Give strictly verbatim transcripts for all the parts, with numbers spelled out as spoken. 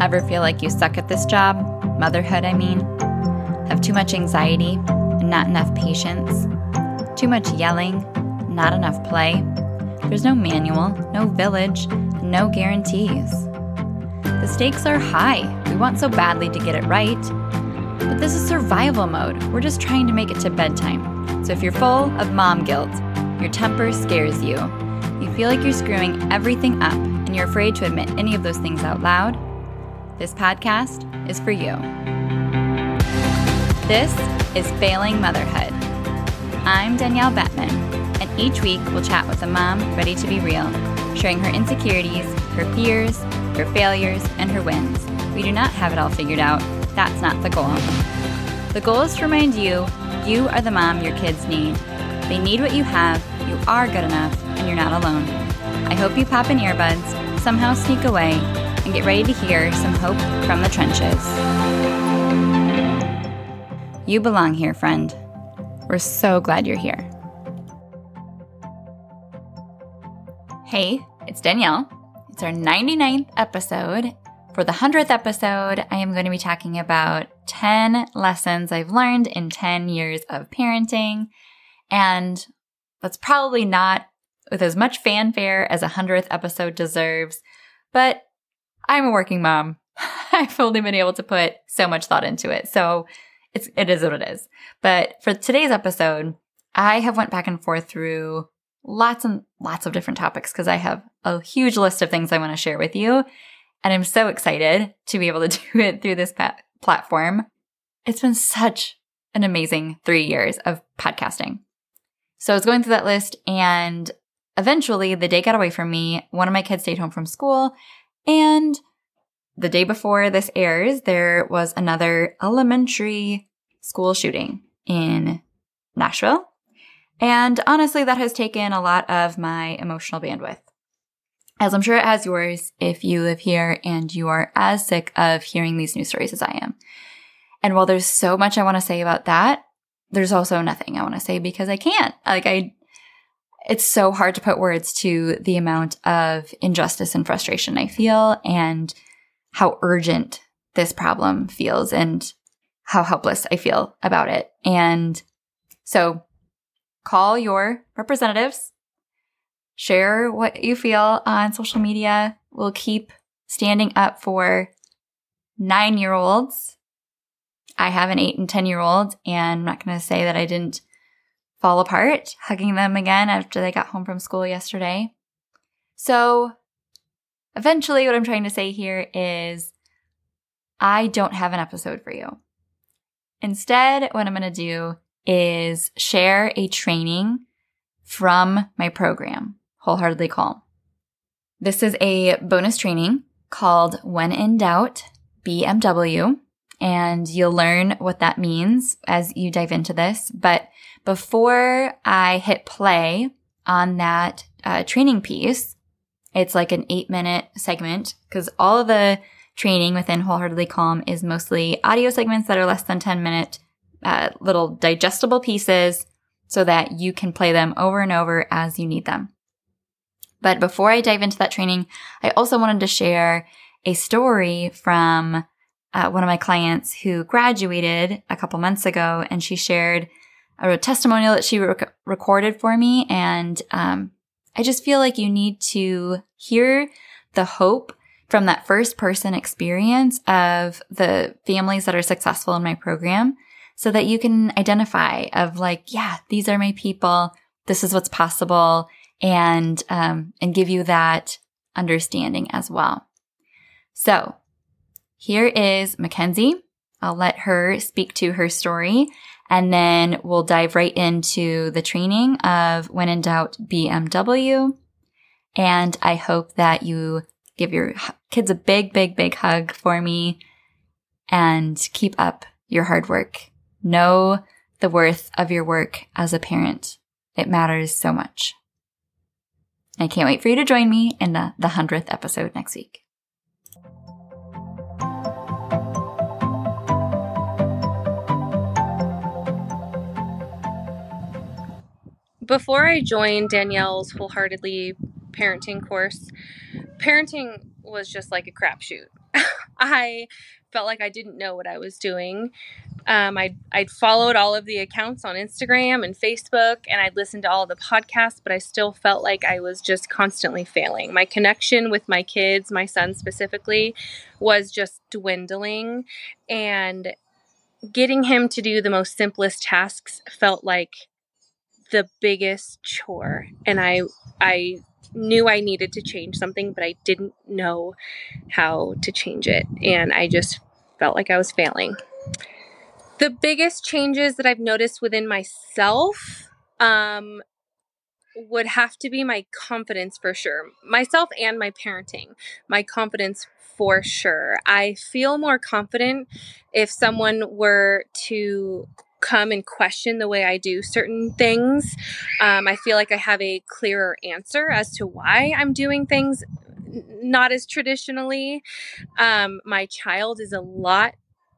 Ever feel like you suck at this job? Motherhood, I mean. Have too much anxiety and not enough patience? Too much yelling, not enough play? There's no manual, no village, no guarantees. The stakes are high. We want so badly to get it right. But this is survival mode. We're just trying to make it to bedtime. So if you're full of mom guilt, your temper scares you, you feel like you're screwing everything up, and you're afraid to admit any of those things out loud, this podcast is for you. This is Failing Motherhood. I'm Danielle Bettman, and each week we'll chat with a mom ready to be real, sharing her insecurities, her fears, her failures, and her wins. We do not have it all figured out. That's not the goal. The goal is to remind you, you are the mom your kids need. They need what you have, you are good enough, and you're not alone. I hope you pop in earbuds, somehow sneak away, and get ready to hear some hope from the trenches. You belong here, friend. We're so glad you're here. Hey, it's Danielle. It's our ninety-ninth episode. For the hundredth episode, I am going to be talking about ten lessons I've learned in ten years of parenting. And that's probably not with as much fanfare as a hundredth episode deserves, but I'm a working mom. I've only been able to put so much thought into it. So it's, it is what it is. But for today's episode, I have went back and forth through lots and lots of different topics because I have a huge list of things I want to share with you. And I'm so excited to be able to do it through this pat- platform. It's been such an amazing three years of podcasting. So I was going through that list, and eventually the day got away from me. One of my kids stayed home from school, and the day before this airs, there was another elementary school shooting in Nashville. And honestly, that has taken a lot of my emotional bandwidth, as I'm sure it has yours if you live here and you are as sick of hearing these news stories as I am. And while there's so much I want to say about that, there's also nothing I want to say because I can't. Like I, it's so hard to put words to the amount of injustice and frustration I feel and how urgent this problem feels and how helpless I feel about it. And so call your representatives. Share what you feel on social media. We'll keep standing up for nine-year-olds. I have an eight and ten-year-old, and I'm not going to say that I didn't fall apart hugging them again after they got home from school yesterday. So eventually what I'm trying to say here is I don't have an episode for you. Instead, what I'm going to do is share a training from my program, Wholeheartedly Calm. This is a bonus training called When in Doubt, B M W, and you'll learn what that means as you dive into this. But before I hit play on that uh, training piece, it's like an eight-minute segment because all of the training within Wholeheartedly Calm is mostly audio segments that are less than ten-minute uh, little digestible pieces so that you can play them over and over as you need them. But before I dive into that training, I also wanted to share a story from uh, one of my clients who graduated a couple months ago, and she shared a testimonial that she rec- recorded for me. And um, I just feel like you need to hear the hope from that first person experience of the families that are successful in my program so that you can identify of like, yeah, these are my people. This is what's possible. And, um, and give you that understanding as well. So here is Mackenzie. I'll let her speak to her story, and then we'll dive right into the training of When in Doubt, B M W. And I hope that you give your kids a big, big, big hug for me and keep up your hard work. Know the worth of your work as a parent. It matters so much. I can't wait for you to join me in the, the hundredth episode next week. Before I joined Danielle's Wholeheartedly Parenting course, parenting was just like a crapshoot. I felt like I didn't know what I was doing. Um, I'd, I'd followed all of the accounts on Instagram and Facebook, and I'd listened to all the podcasts, but I still felt like I was just constantly failing. My connection with my kids, my son specifically, was just dwindling, and getting him to do the most simplest tasks felt like the biggest chore. And I, I knew I needed to change something, but I didn't know how to change it. And I just felt like I was failing. The biggest changes that I've noticed within myself um, would have to be my confidence for sure. Myself and my parenting. My confidence for sure. I feel more confident if someone were to come and question the way I do certain things. Um, I feel like I have a clearer answer as to why I'm doing things not as traditionally. Um, my child is a lot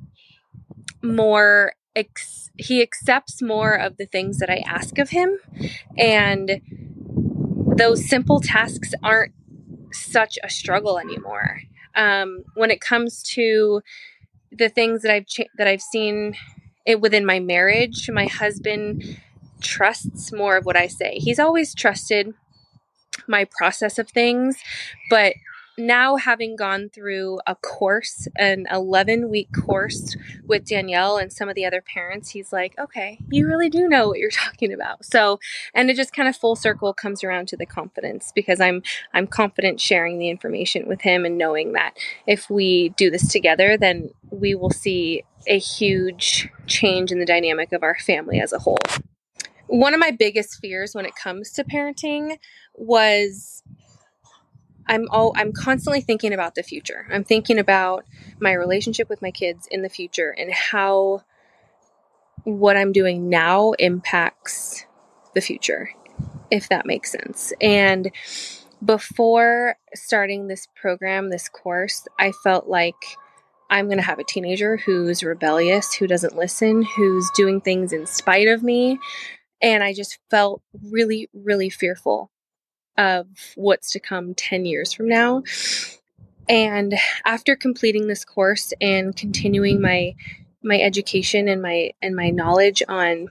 more, ex- he accepts more of the things that I ask of him. And those simple tasks aren't such a struggle anymore. Um, when it comes to the things that I've cha- that I've seen it within my marriage, my husband trusts more of what I say. He's always trusted my process of things, but now having gone through a course, an eleven week course with Danielle and some of the other parents, he's like, okay, you really do know what you're talking about. So, and it just kind of full circle comes around to the confidence, because I'm, I'm confident sharing the information with him and knowing that if we do this together, then we will see a huge change in the dynamic of our family as a whole. One of my biggest fears when it comes to parenting was I'm all, I'm constantly thinking about the future. I'm thinking about my relationship with my kids in the future and how what I'm doing now impacts the future, if that makes sense. And before starting this program, this course, I felt like I'm going to have a teenager who's rebellious, who doesn't listen, who's doing things in spite of me. And I just felt really, really fearful of what's to come ten years from now. And after completing this course and continuing my my education and my and my knowledge on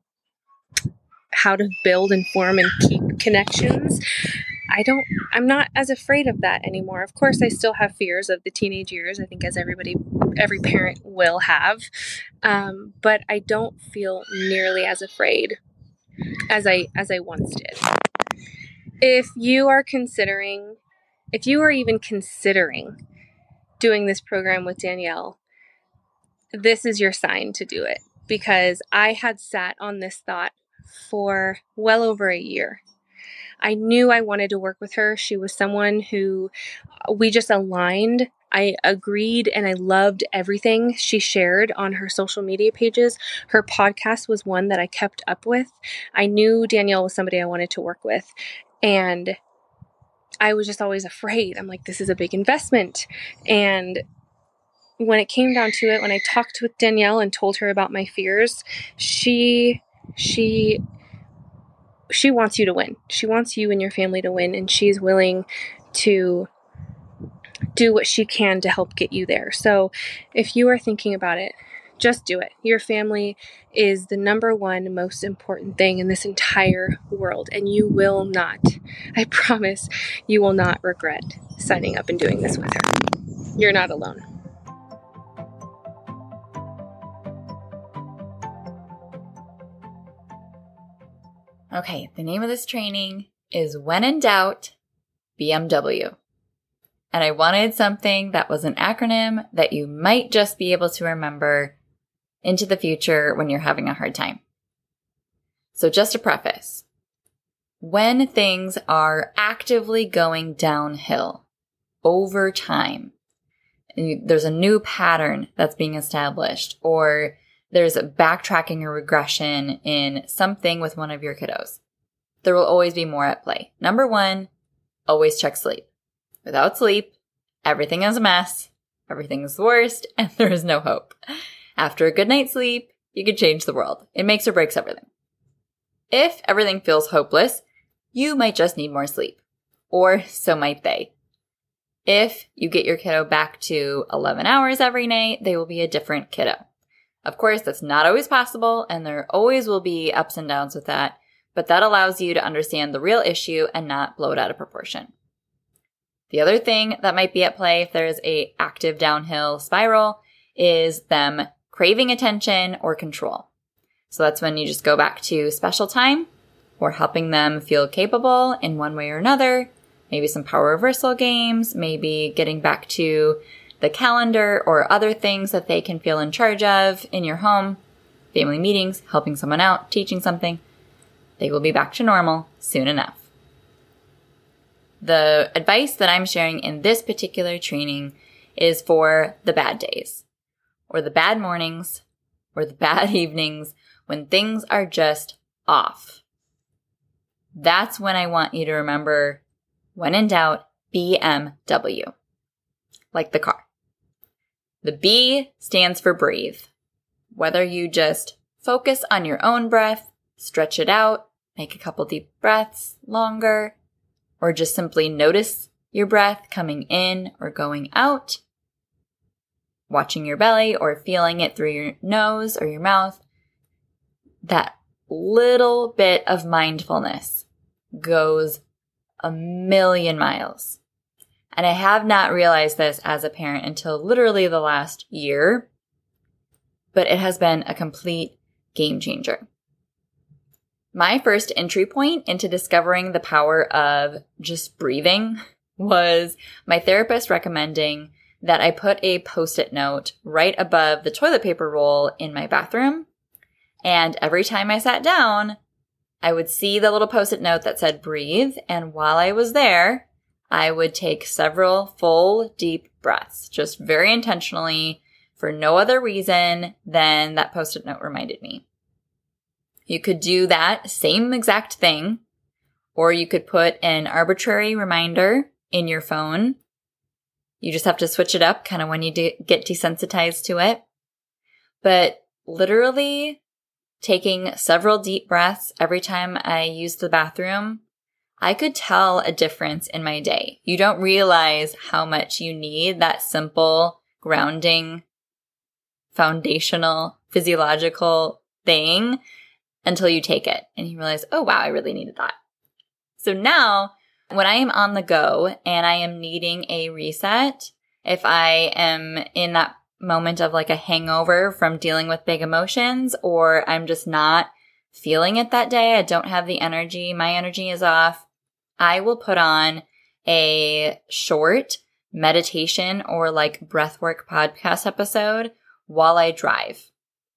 how to build and form and keep connections, I don't I'm not as afraid of that anymore. Of course, I still have fears of the teenage years, I think, as everybody every parent will have. Um, but I don't feel nearly as afraid as I as I once did. If you are considering, if you are even considering doing this program with Danielle, this is your sign to do it, because I had sat on this thought for well over a year. I knew I wanted to work with her. She was someone who we just aligned. I agreed and I loved everything she shared on her social media pages. Her podcast was one that I kept up with. I knew Danielle was somebody I wanted to work with. And I was just always afraid. I'm like, this is a big investment. And when it came down to it, when I talked with Danielle and told her about my fears, she, she, she wants you to win. She wants you and your family to win. And she's willing to do what she can to help get you there. So if you are thinking about it, just do it. Your family is the number one most important thing in this entire world, and you will not, I promise, you will not regret signing up and doing this with her. You're not alone. Okay, the name of this training is When in Doubt, B M W. And I wanted something that was an acronym that you might just be able to remember into the future when you're having a hard time. So just a preface. When things are actively going downhill over time, and there's a new pattern that's being established, or there's a backtracking or regression in something with one of your kiddos, there will always be more at play. Number one, always check sleep. Without sleep, everything is a mess, everything is the worst, and there is no hope. After a good night's sleep, you can change the world. It makes or breaks everything. If everything feels hopeless, you might just need more sleep. Or so might they. If you get your kiddo back to eleven hours every night, they will be a different kiddo. Of course, that's not always possible, and there always will be ups and downs with that, but that allows you to understand the real issue and not blow it out of proportion. The other thing that might be at play if there's a active downhill spiral is them craving attention or control. So that's when you just go back to special time or helping them feel capable in one way or another, maybe some power reversal games, maybe getting back to the calendar or other things that they can feel in charge of in your home, family meetings, helping someone out, teaching something. They will be back to normal soon enough. The advice that I'm sharing in this particular training is for the bad days, or the bad mornings, or the bad evenings when things are just off. That's when I want you to remember, when in doubt, B M W, like the car. The B stands for breathe. Whether you just focus on your own breath, stretch it out, make a couple deep breaths longer, or just simply notice your breath coming in or going out, watching your belly or feeling it through your nose or your mouth, that little bit of mindfulness goes a million miles. And I have not realized this as a parent until literally the last year, but it has been a complete game changer. My first entry point into discovering the power of just breathing was my therapist recommending that I put a Post-it note right above the toilet paper roll in my bathroom. And every time I sat down, I would see the little Post-it note that said breathe. And while I was there, I would take several full, deep breaths, just very intentionally, for no other reason than that Post-it note reminded me. You could do that same exact thing, or you could put an arbitrary reminder in your phone. You just have to switch it up kind of when you de- get desensitized to it. But literally taking several deep breaths every time I used the bathroom, I could tell a difference in my day. You don't realize how much you need that simple, grounding, foundational, physiological thing until you take it and you realize, oh wow, I really needed that. So now when I am on the go and I am needing a reset, if I am in that moment of like a hangover from dealing with big emotions, or I'm just not feeling it that day, I don't have the energy, my energy is off, I will put on a short meditation or like breathwork podcast episode while I drive.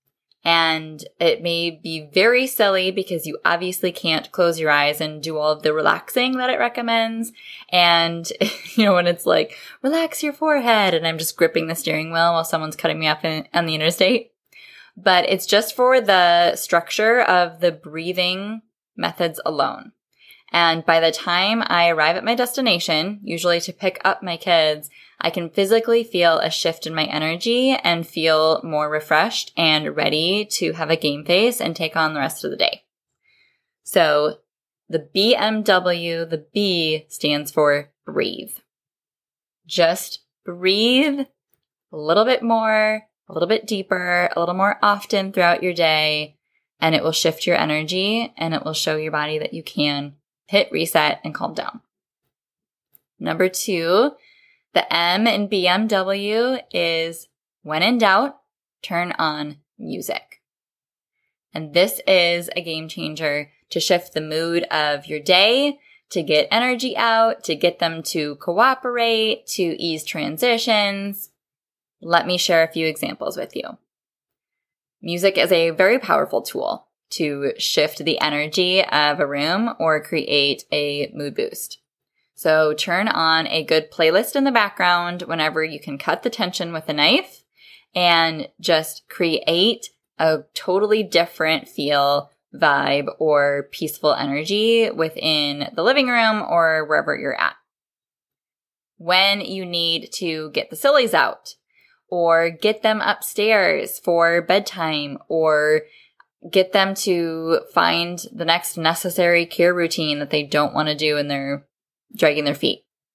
And it may be very silly because you obviously can't close your eyes and do all of the relaxing that it recommends. And, you know, when it's like, relax your forehead, and I'm just gripping the steering wheel while someone's cutting me off in, on the interstate. But it's just for the structure of the breathing methods alone. And by the time I arrive at my destination, usually to pick up my kids, I can physically feel a shift in my energy and feel more refreshed and ready to have a game face and take on the rest of the day. So the B M W, the B stands for breathe. Just breathe a little bit more, a little bit deeper, a little more often throughout your day, and it will shift your energy and it will show your body that you can hit reset and calm down. Number two, the M in B M W is when in doubt, turn on music. And this is a game changer to shift the mood of your day, to get energy out, to get them to cooperate, to ease transitions. Let me share a few examples with you. Music is a very powerful tool to shift the energy of a room or create a mood boost. So turn on a good playlist in the background whenever you can cut the tension with a knife and just create a totally different feel, vibe, or peaceful energy within the living room or wherever you're at. When you need to get the sillies out or get them upstairs for bedtime or get them to find the next necessary care routine that they don't want to do and they're dragging their feet.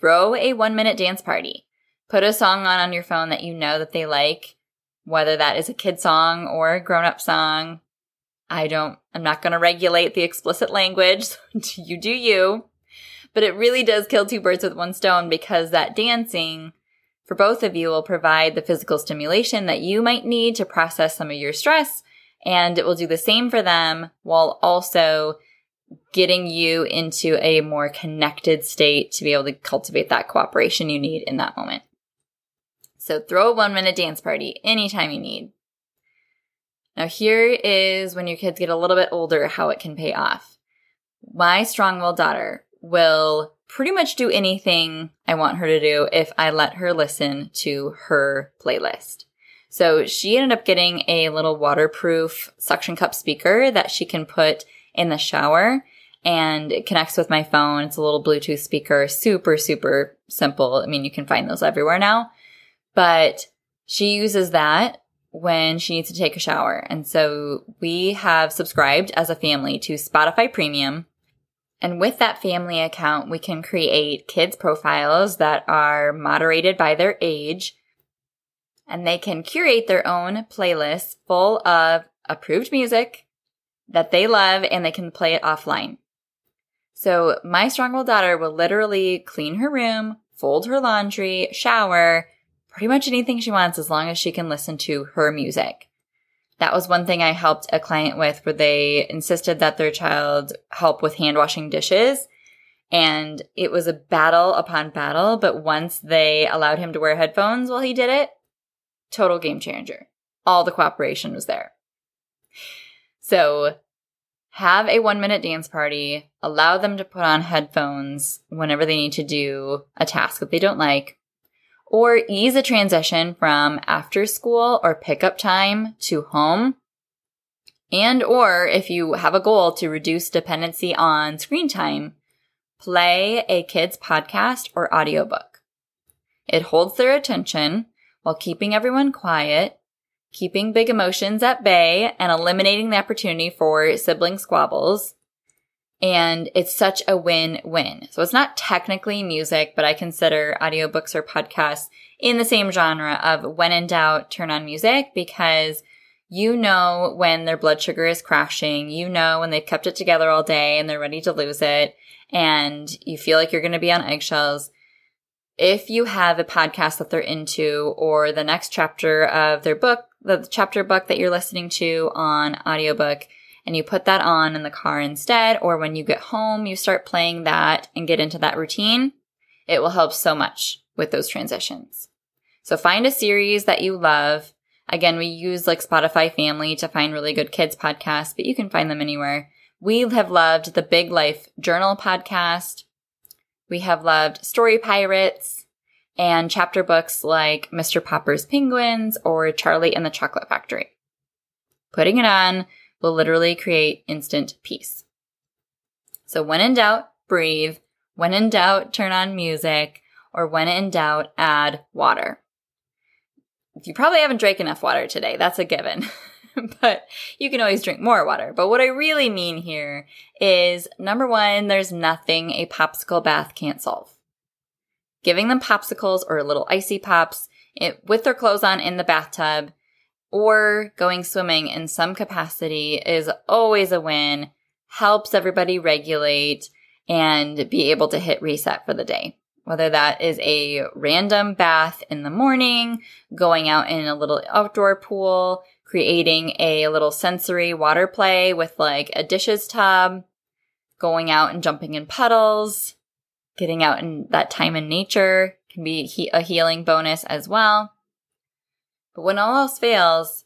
throw a one-minute dance party. Put a song on on your phone that you know that they like, whether that is a kid song or a grown-up song. I don't, I'm not going to regulate the explicit language. You do you. But it really does kill two birds with one stone, because that dancing for both of you will provide the physical stimulation that you might need to process some of your stress, and it will do the same for them while also getting you into a more connected state to be able to cultivate that cooperation you need in that moment. So throw a one-minute dance party anytime you need. Now here is when your kids get a little bit older, how it can pay off. My strong-willed daughter will pretty much do anything I want her to do if I let her listen to her playlist. So she ended up getting a little waterproof suction cup speaker that she can put in the shower, and it connects with my phone. It's a little Bluetooth speaker, super, super simple. I mean, you can find those everywhere now, but she uses that when she needs to take a shower. And so we have subscribed as a family to Spotify Premium. And with that family account, we can create kids' profiles that are moderated by their age, and they can curate their own playlists full of approved music that they love, and they can play it offline. So my strong-willed daughter will literally clean her room, fold her laundry, shower, pretty much anything she wants as long as she can listen to her music. That was one thing I helped a client with, where they insisted that their child help with hand washing dishes. And it was a battle upon battle, but once they allowed him to wear headphones while he did it, total game changer. All the cooperation was there. So have a one-minute dance party, allow them to put on headphones whenever they need to do a task that they don't like, or ease a transition from after school or pickup time to home. And or if you have a goal to reduce dependency on screen time, play a kid's podcast or audiobook. It holds their attention while keeping everyone quiet, keeping big emotions at bay, and eliminating the opportunity for sibling squabbles. And it's such a win-win. So it's not technically music, but I consider audiobooks or podcasts in the same genre of when in doubt, turn on music, because you know when their blood sugar is crashing, you know when they've kept it together all day and they're ready to lose it, and you feel like you're going to be on eggshells. If you have a podcast that they're into, or the next chapter of their book, the chapter book that you're listening to on audiobook, and you put that on in the car instead, or when you get home, you start playing that and get into that routine, it will help so much with those transitions. So find a series that you love. Again, we use like Spotify Family to find really good kids podcasts, but you can find them anywhere. We have loved the Big Life Journal podcast. We have loved Story Pirates and chapter books like Mister Popper's Penguins or Charlie and the Chocolate Factory. Putting it on will literally create instant peace. So when in doubt, breathe. When in doubt, turn on music. Or when in doubt, add water. You probably haven't drank enough water today. That's a given. But you can always drink more water. But what I really mean here is, number one, there's nothing a popsicle bath can't solve. Giving them popsicles or little icy pops it, with their clothes on in the bathtub, or going swimming in some capacity is always a win, helps everybody regulate and be able to hit reset for the day. Whether that is a random bath in the morning, going out in a little outdoor pool, creating a little sensory water play with like a dishes tub, going out and jumping in puddles, getting out in that time in nature can be he- a healing bonus as well. But when all else fails,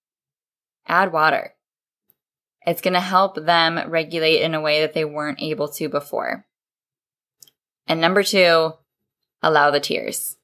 add water. It's going to help them regulate in a way that they weren't able to before. And number two, allow the tears.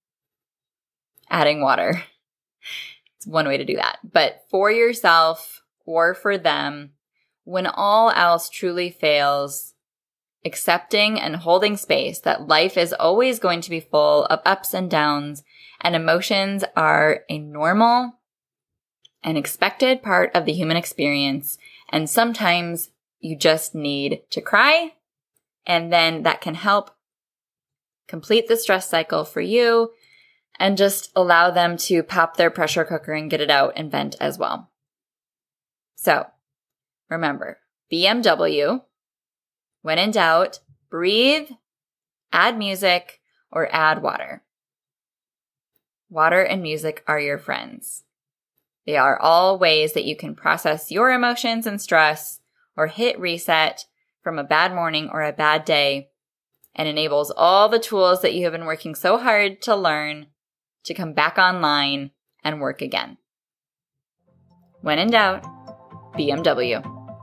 Adding water. It's one way to do that. But for yourself or for them, when all else truly fails, accepting and holding space that life is always going to be full of ups and downs, and emotions are a normal and expected part of the human experience. And sometimes you just need to cry, and then that can help complete the stress cycle for you, and just allow them to pop their pressure cooker and get it out and vent as well. So remember, B M W, when in doubt, breathe, add music, or add water. Water and music are your friends. They are all ways that you can process your emotions and stress or hit reset from a bad morning or a bad day, and enables all the tools that you have been working so hard to learn to come back online and work again. When in doubt, B M W.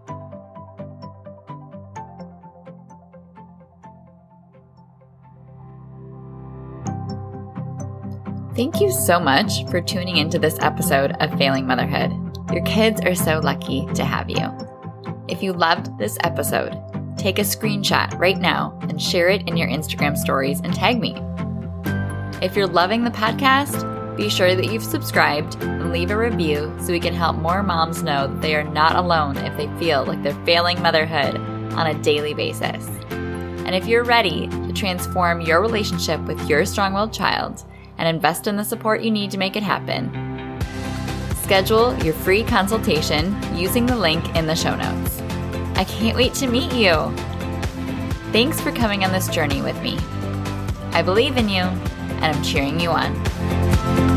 Thank you so much for tuning into this episode of Failing Motherhood. Your kids are so lucky to have you. If you loved this episode, take a screenshot right now and share it in your Instagram stories and tag me. If you're loving the podcast, be sure that you've subscribed and leave a review so we can help more moms know that they are not alone if they feel like they're failing motherhood on a daily basis. And if you're ready to transform your relationship with your strong-willed child and invest in the support you need to make it happen, schedule your free consultation using the link in the show notes. I can't wait to meet you. Thanks for coming on this journey with me. I believe in you, and I'm cheering you on.